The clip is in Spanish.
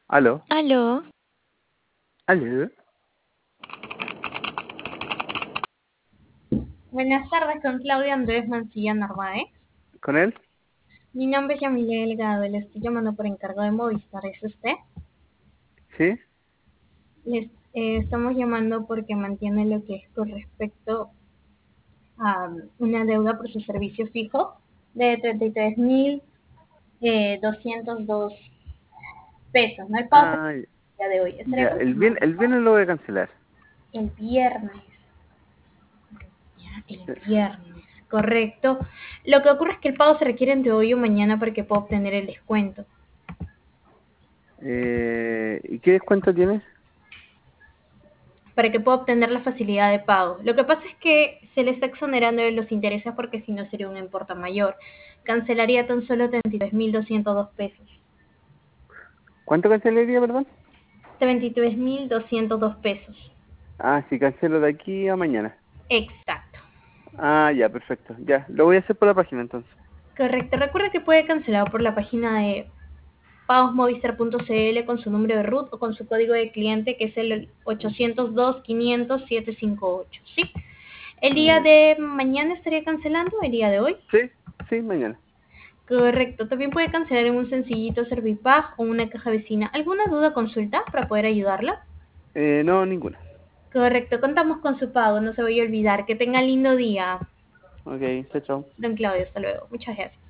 Aló, Aló, aló, Buenas tardes con Claudia Andrés Mancilla Narváez. ¿con él? Mi nombre es Yamilet Delgado y le estoy llamando por encargo de Movistar. ¿Es usted? ¿Sí? Estamos llamando porque mantiene lo que es con respecto a una deuda por su servicio fijo de 33.202 pesos. No, el pago se Ah, día de hoy. ya, Estaría confirmado el viernes lo voy a cancelar. el viernes. Ya, el Eh, viernes. Correcto. Lo que ocurre es que el pago se requiere entre hoy o mañana para que pueda obtener el descuento. ¿Y qué descuento tienes? Para que pueda obtener la facilidad de pago. Lo que pasa es que se le está exonerando de los intereses porque si no sería un importe mayor. Cancelaría tan solo 33.202 pesos. ¿Cuánto cancelaría, perdón? 33.202 pesos. Ah, sí, cancelo de aquí a mañana. Exacto. Ah, ya, perfecto. Ya, lo voy a hacer por la página entonces. Correcto. Recuerda que puede cancelar por la página de pagosmovistar.cl con su número de RUT o con su código de cliente que es el 802-500-758. ¿Sí? ¿El día Ya. de mañana estaría cancelando? ¿El día de hoy? Sí, sí, mañana. Correcto, también puede cancelar en un sencillito Servipag o una caja vecina. ¿Alguna duda o consulta para poder ayudarla? No, ninguna. Correcto, contamos con su pago, no se vaya a olvidar. Que tenga lindo día. Ok, chao, chao. Don Claudio, hasta luego. Muchas gracias.